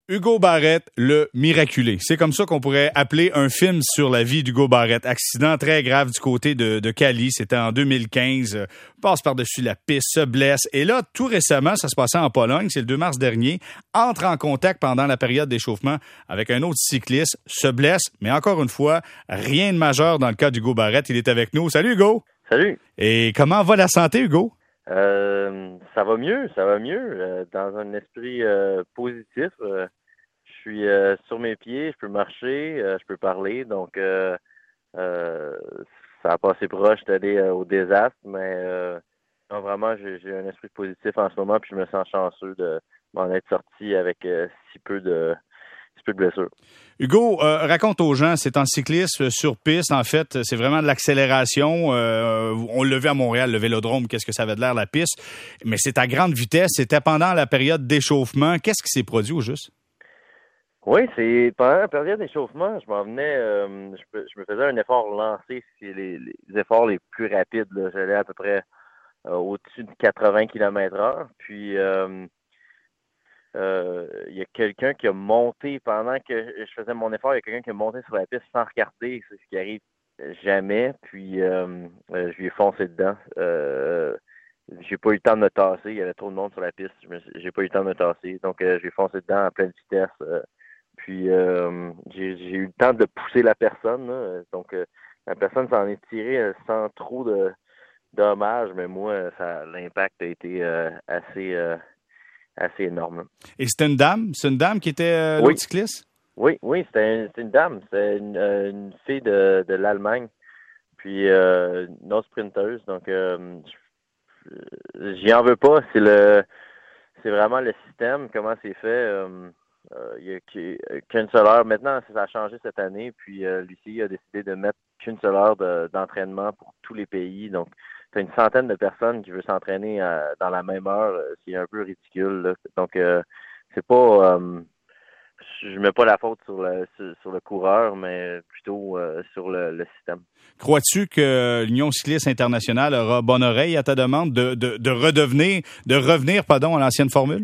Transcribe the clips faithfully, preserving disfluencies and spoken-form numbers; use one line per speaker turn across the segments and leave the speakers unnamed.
Hugo Barrette, le miraculé. C'est comme ça qu'on pourrait appeler un film sur la vie d'Hugo Barrette. Accident très grave du côté de, de Cali. C'était en deux mille quinze. Euh, passe par-dessus la piste, se blesse. Et là, tout récemment, ça se passait en Pologne. C'est le deux mars dernier. Entre en contact pendant la période d'échauffement avec un autre cycliste. Se blesse. Mais encore une fois, rien de majeur dans le cas d'Hugo Barrette. Il est avec nous. Salut, Hugo.
Salut.
Et comment va la santé, Hugo?
Euh, ça va mieux, ça va mieux. Euh, dans un esprit euh, positif. Euh, je suis euh, sur mes pieds, je peux marcher, euh, je peux parler. Donc, euh, euh, ça a passé proche d'aller euh, au désastre. Mais euh, non, vraiment, j'ai, j'ai un esprit positif en ce moment. Puis je me sens chanceux de m'en être sorti avec euh, si peu de... peu de blessures.
Hugo, euh, raconte aux gens, c'est en cyclisme sur piste, en fait, c'est vraiment de l'accélération. Euh, on le vu à Montréal, le Vélodrome, qu'est-ce que ça avait de l'air, la piste. Mais c'est à grande vitesse, c'était pendant la période d'échauffement. Qu'est-ce qui s'est produit au juste?
Oui, c'est pendant la période d'échauffement, je m'en venais, euh, je, je me faisais un effort lancé, c'est les, les efforts les plus rapides, là. J'allais à peu près euh, au-dessus de quatre-vingts kilomètres heure, puis... Euh, il euh, y a quelqu'un qui a monté pendant que je faisais mon effort, il y a quelqu'un qui a monté sur la piste sans regarder, c'est ce qui arrive jamais, puis euh, euh, je lui ai foncé dedans. Euh, j'ai pas eu le temps de me tasser, il y avait trop de monde sur la piste, j'ai pas eu le temps de me tasser, donc euh, j'ai foncé dedans à pleine vitesse, euh, puis euh, j'ai, j'ai eu le temps de pousser la personne, là, donc euh, la personne s'en est tirée euh, sans trop de dommages, mais moi, ça, l'impact a été euh, assez... Euh, assez énorme.
Et c'était une dame? C'est une dame qui était euh,
oui.
l'autre cycliste?
Oui, oui, c'était une, c'était une dame. C'était une, euh, une fille de, de l'Allemagne. Puis euh, une autre sprinteuse. Donc euh, j'y en veux pas. C'est le c'est vraiment le système, comment c'est fait. Euh, euh, il y a qu'une seule heure. Maintenant, ça a changé cette année. Puis euh, l'U C I a décidé de mettre qu'une seule heure de, d'entraînement pour tous les pays. Donc t'as une centaine de personnes qui veulent s'entraîner à, dans la même heure, c'est un peu ridicule, là. Donc euh, c'est pas euh, je mets pas la faute sur le sur, sur le coureur, mais plutôt euh, sur le, le système.
Crois-tu que l'Union cycliste internationale aura bonne oreille à ta demande de, de, de redevenir de revenir pardon à l'ancienne formule?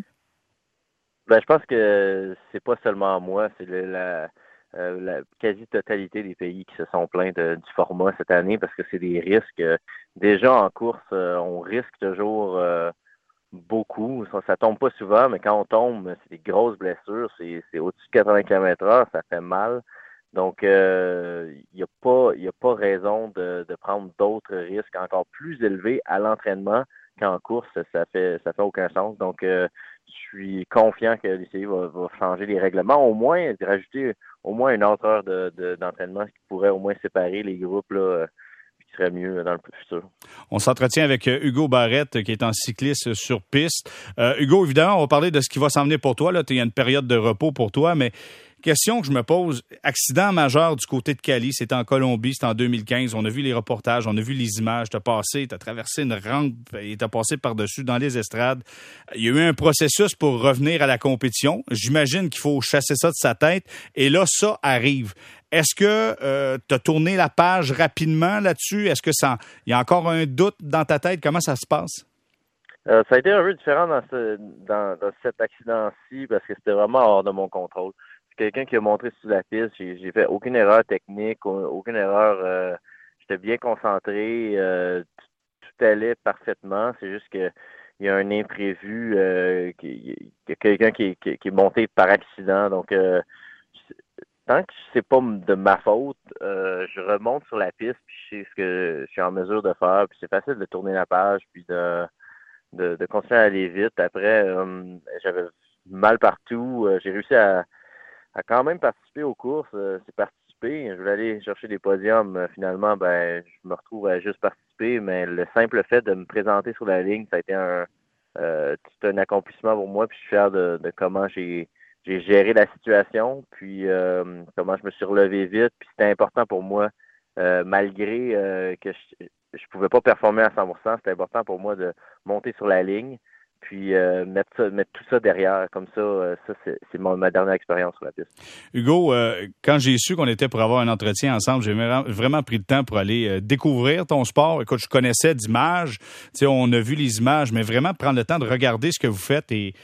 Ben je pense que c'est pas seulement moi, c'est le, la Euh, la quasi-totalité des pays qui se sont plaints de, du format cette année parce que c'est des risques. Euh, déjà en course, euh, on risque toujours euh, beaucoup. Ça, ça tombe pas souvent, mais quand on tombe, c'est des grosses blessures. C'est, c'est au-dessus de quatre-vingts kilomètres heure, ça fait mal. Donc, il euh, n'y a pas, y a pas raison de, de prendre d'autres risques encore plus élevés à l'entraînement qu'en course. Ça fait, ça fait aucun sens. Donc, euh, je suis confiant que l'U C I va, va changer les règlements, au moins rajouter au moins une autre heure de, de, d'entraînement, ce qui pourrait au moins séparer les groupes, là, qui serait mieux dans le futur.
On s'entretient avec Hugo Barrette, qui est en cycliste sur piste. Euh, Hugo, évidemment, on va parler de ce qui va s'en venir pour toi. Là, il y a une période de repos pour toi, mais question que je me pose, accident majeur du côté de Cali, c'était en Colombie, c'était en deux mille quinze. On a vu les reportages, on a vu les images. Tu as passé, tu as traversé une rampe et tu as passé par-dessus dans les estrades. Il y a eu un processus pour revenir à la compétition. J'imagine qu'il faut chasser ça de sa tête. Et là, ça arrive. Est-ce que euh, tu as tourné la page rapidement là-dessus? Est-ce que ça, il y a encore un doute dans ta tête? Comment ça se passe?
Euh, ça a été un peu différent dans, ce, dans, dans cet accident-ci parce que c'était vraiment hors de mon contrôle. Quelqu'un qui a montré sur la piste, j'ai, j'ai fait aucune erreur technique, aucune erreur, euh, j'étais bien concentré, euh, tout, tout allait parfaitement, c'est juste que il y a un imprévu, euh, qu'il y a quelqu'un qui, qui, qui est monté par accident, donc euh, tant que c'est pas de ma faute, euh, je remonte sur la piste, puis je sais ce que je suis en mesure de faire, puis c'est facile de tourner la page, puis de, de, de continuer à aller vite. Après, euh, j'avais mal partout, euh, j'ai réussi à a quand même participé aux courses, euh, c'est participé. Je voulais aller chercher des podiums. Euh, finalement, ben, je me retrouve à juste participer, mais le simple fait de me présenter sur la ligne, ça a été un, euh, tout un accomplissement pour moi. Puis je suis fier de, de comment j'ai, j'ai géré la situation, puis euh, comment je me suis relevé vite. Puis c'était important pour moi, euh, malgré euh, que je, je pouvais pas performer à cent pour cent, c'était important pour moi de monter sur la ligne. Puis euh, mettre, ça, mettre tout ça derrière, comme ça, euh, ça c'est, c'est mon, ma dernière expérience sur la piste.
Hugo, euh, quand j'ai su qu'on était pour avoir un entretien ensemble, j'ai vraiment pris le temps pour aller euh, découvrir ton sport. Écoute, je connaissais d'images, tu sais, on a vu les images, mais vraiment prendre le temps de regarder ce que vous faites et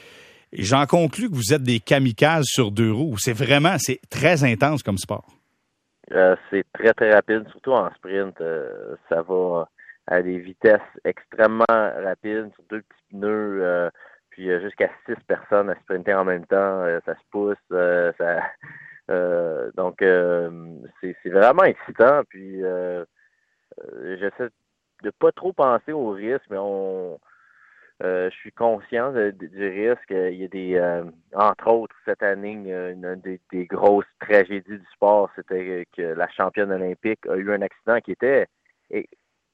Et j'en conclus que vous êtes des kamikazes sur deux roues. C'est vraiment, c'est très intense comme sport.
Euh, c'est très, très rapide, surtout en sprint. Euh, ça va à des vitesses extrêmement rapides sur deux petits pneus, euh, puis euh, jusqu'à six personnes à sprinter en même temps. Euh, ça se pousse. Euh, ça, euh, donc, euh, c'est, c'est vraiment excitant. Puis, euh, euh, j'essaie de pas trop penser au risque, mais on Euh, je suis conscient de, de, du risque. Il y a des, euh, entre autres, cette année, une, des, des grosses tragédies du sport, c'était que la championne olympique a eu un accident qui était et,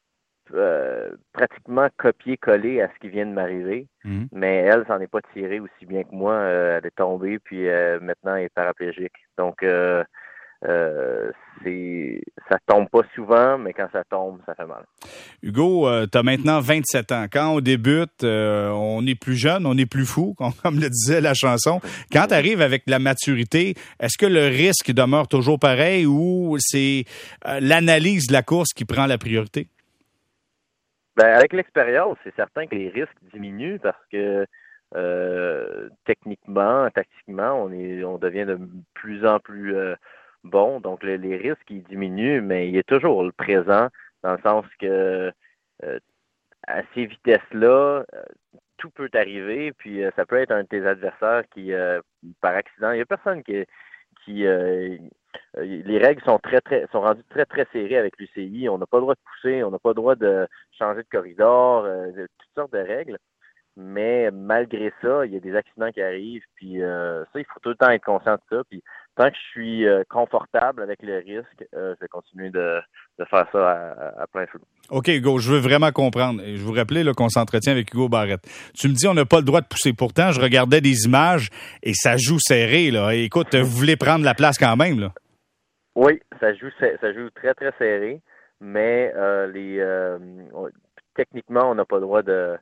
euh, pratiquement copié-collé à ce qui vient de m'arriver. Mmh. Mais elle s'en est pas tirée aussi bien que moi. Euh, elle est tombée, puis euh, maintenant elle est paraplégique. Donc, euh, Euh, c'est ça tombe pas souvent, mais quand ça tombe, ça fait mal.
Hugo, euh, tu as maintenant vingt-sept ans. Quand on débute, euh, on est plus jeune, on est plus fou, comme le disait la chanson. Quand tu arrives avec la maturité, est-ce que le risque demeure toujours pareil ou c'est euh, l'analyse de la course qui prend la priorité?
Ben, avec l'expérience, c'est certain que les risques diminuent parce que euh, techniquement, tactiquement, on est on devient de plus en plus euh, bon, donc le, les risques ils diminuent, mais il est toujours le présent, dans le sens que euh, à ces vitesses-là, euh, tout peut arriver, puis euh, ça peut être un de tes adversaires qui, euh, par accident, il n'y a personne qui, qui euh, les règles sont très, très, sont rendues très, très serrées avec l'U C I. On n'a pas le droit de pousser, on n'a pas le droit de changer de corridor, euh, de, toutes sortes de règles. Mais malgré ça, il y a des accidents qui arrivent, puis euh, ça, il faut tout le temps être conscient de ça. Puis tant que je suis euh, confortable avec le risque, euh, je vais continuer de, de faire ça à, à plein feu.
OK, Hugo, je veux vraiment comprendre. Je vous rappelais là, qu'on s'entretient avec Hugo Barrette. Tu me dis on n'a pas le droit de pousser. Pourtant, je regardais des images et ça joue serré. Là. Et écoute, vous voulez prendre la place quand même, là?
Oui, ça joue ça joue très, très serré, mais euh, les euh, on, techniquement, on n'a pas le droit de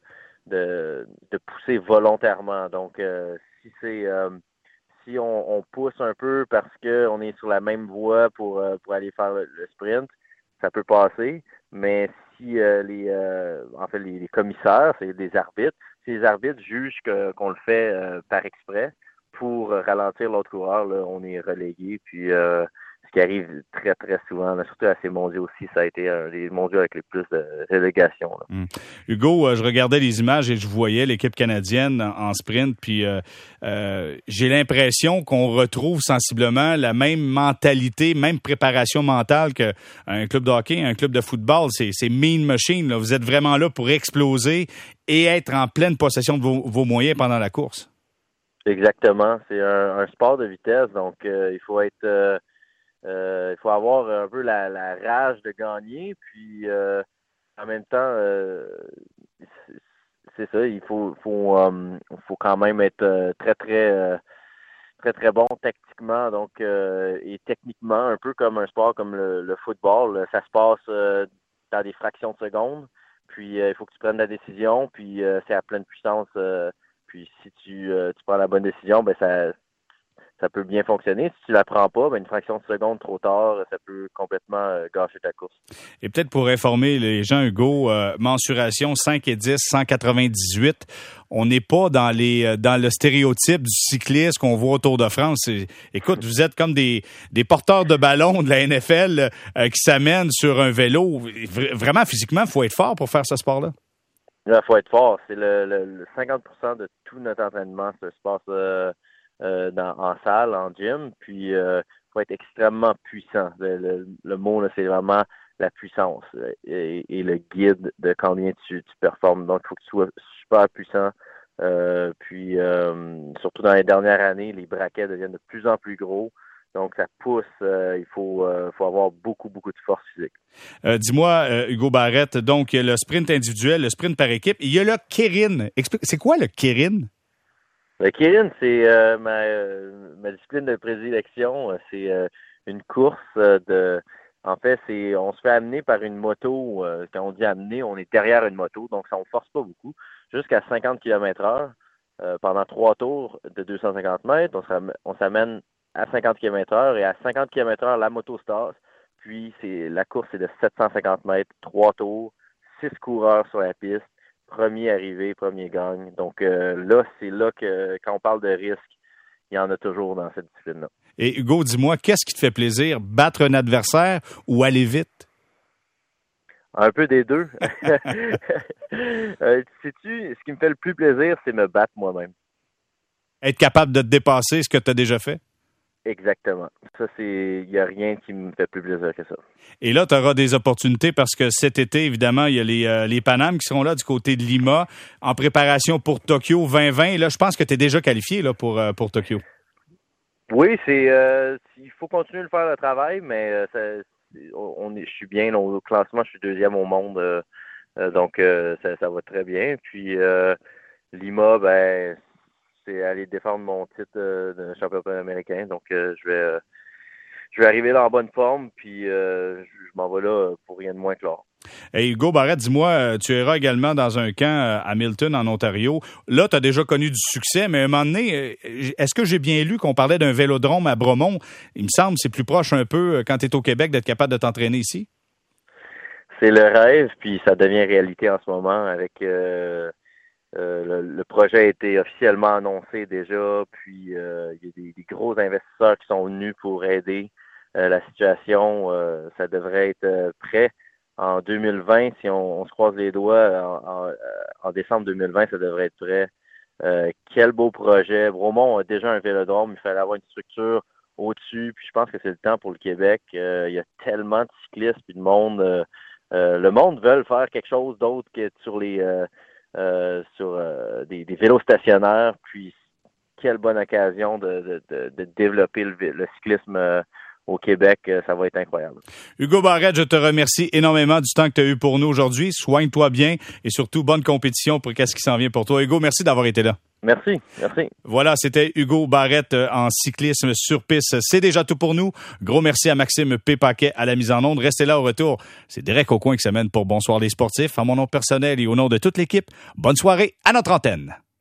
De, de pousser volontairement. Donc, euh, si c'est euh, si on, on pousse un peu parce qu'on est sur la même voie pour, euh, pour aller faire le, le sprint, ça peut passer. Mais si euh, les euh, en fait les, les commissaires, c'est des arbitres, si les arbitres jugent que, qu'on le fait euh, par exprès pour ralentir l'autre coureur, là, on est relégué. Puis euh, ce qui arrive très, très souvent, là, surtout à ces mondiaux aussi, ça a été un des mondiaux avec les plus de relégation. Là.
Hum. Hugo, euh, je regardais les images et je voyais l'équipe canadienne en, en sprint, puis euh, euh, j'ai l'impression qu'on retrouve sensiblement la même mentalité, même préparation mentale qu'un club de hockey, un club de football. C'est, c'est mean machine. Là. Vous êtes vraiment là pour exploser et être en pleine possession de vos, vos moyens pendant la course.
Exactement. C'est un, un sport de vitesse, donc euh, il faut être... Euh, Euh, il faut avoir un peu la, la rage de gagner, puis euh, en même temps, euh, c'est, c'est ça, il faut, faut, um, faut quand même être euh, très, très, euh, très, très bon tactiquement, donc euh, et techniquement, un peu comme un sport comme le, le football, ça se passe euh, dans des fractions de secondes, puis euh, il faut que tu prennes la décision, puis euh, c'est à pleine puissance, euh, puis si tu, euh, tu prends la bonne décision, ben ça ça peut bien fonctionner. Si tu la prends pas, ben une fraction de seconde trop tard, ça peut complètement euh, gâcher ta course.
Et peut-être pour informer les gens, Hugo, euh, mensuration cinq et dix, cent quatre-vingt-dix-huit, on n'est pas dans les dans le stéréotype du cycliste qu'on voit au Tour de France. Et, écoute, vous êtes comme des, des porteurs de ballon de la N F L euh, qui s'amènent sur un vélo. Vraiment, physiquement, il faut être fort pour faire ce sport-là.
Il faut être fort. C'est le, le, le cinquante pour cent de tout notre entraînement se passe euh, Euh, dans, en salle, en gym, puis il euh, faut être extrêmement puissant. Le, le, le mot, là, c'est vraiment la puissance et, et le guide de combien tu, tu performes. Donc, il faut que tu sois super puissant. Euh, puis, euh, surtout dans les dernières années, les braquets deviennent de plus en plus gros. Donc, ça pousse. Euh, il faut, euh, faut avoir beaucoup, beaucoup de force physique.
Euh, dis-moi, euh, Hugo Barrette, donc, il y a le sprint individuel, le sprint par équipe. Il y a le Keirin. Explique, c'est quoi le Keirin?
Le Keirin, c'est euh, ma, euh, ma discipline de prédilection. C'est euh, une course de... En fait, c'est on se fait amener par une moto. Euh, quand on dit amener, on est derrière une moto, donc ça ne force pas beaucoup. Jusqu'à cinquante kilomètres heure euh, pendant trois tours de deux cent cinquante mètres. On, on s'amène à cinquante kilomètres heure et à cinquante kilomètres heure, la moto se tasse. Puis c'est la course, c'est de sept cent cinquante mètres, trois tours, six coureurs sur la piste. premier arrivé, premier gagne. Donc euh, là, c'est là que quand on parle de risque, il y en a toujours dans cette discipline-là.
Et Hugo, dis-moi, qu'est-ce qui te fait plaisir, battre un adversaire ou aller vite?
Un peu des deux. euh, sais-tu, ce qui me fait le plus plaisir, c'est me battre moi-même.
Être capable de te dépasser, ce que tu as déjà fait?
Exactement. Ça, c'est, il n'y a rien qui me fait plus plaisir que ça.
Et là, tu auras des opportunités parce que cet été, évidemment, il y a les, euh, les Panames qui seront là du côté de Lima en préparation pour Tokyo vingt vingt. Et là, je pense que tu es déjà qualifié là, pour, euh, pour Tokyo.
Oui, c'est, euh, il faut continuer de faire le travail, mais euh, ça, on est, je suis bien au classement, je suis deuxième au monde, euh, euh, donc euh, ça, ça va très bien. Puis euh, Lima, ben, c'est aller défendre mon titre euh, de champion américain, donc euh, je vais, euh, je vais arriver là en bonne forme, puis euh, je, je m'en vais là pour rien de moins que l'or.
Hey Hugo Barrette, dis-moi, tu iras également dans un camp à Milton, en Ontario. Là, tu as déjà connu du succès, mais à un moment donné, est-ce que j'ai bien lu qu'on parlait d'un vélodrome à Bromont? Il me semble que c'est plus proche un peu, quand tu es au Québec, d'être capable de t'entraîner ici.
C'est le rêve, puis ça devient réalité en ce moment avec... Euh, euh, le, le projet a été officiellement annoncé déjà, puis euh, il y a des, des gros investisseurs qui sont venus pour aider euh, la situation. Euh, ça devrait être euh, prêt en deux mille vingt. Si on, on se croise les doigts, en, en, en décembre deux mille vingt, ça devrait être prêt. Euh, quel beau projet. Bromont a déjà un vélodrome, il fallait avoir une structure au-dessus, puis je pense que c'est le temps pour le Québec. Euh, il y a tellement de cyclistes puis de monde. Euh, euh, le monde veut faire quelque chose d'autre que sur les... Euh, Euh, sur euh, des, des vélos stationnaires, puis quelle bonne occasion de, de, de développer le, le cyclisme euh, au Québec, ça va être incroyable.
Hugo Barrette, je te remercie énormément du temps que tu as eu pour nous aujourd'hui. Soigne-toi bien et surtout bonne compétition pour qu'est-ce qui s'en vient pour toi. Hugo, merci d'avoir été là.
Merci, merci.
Voilà, c'était Hugo Barrette en cyclisme sur piste. C'est déjà tout pour nous. Gros merci à Maxime Pépaquet à la mise en onde. Restez là au retour. C'est Derek Aucoin qui s'amène pour Bonsoir les sportifs. À mon nom personnel et au nom de toute l'équipe, bonne soirée à notre antenne.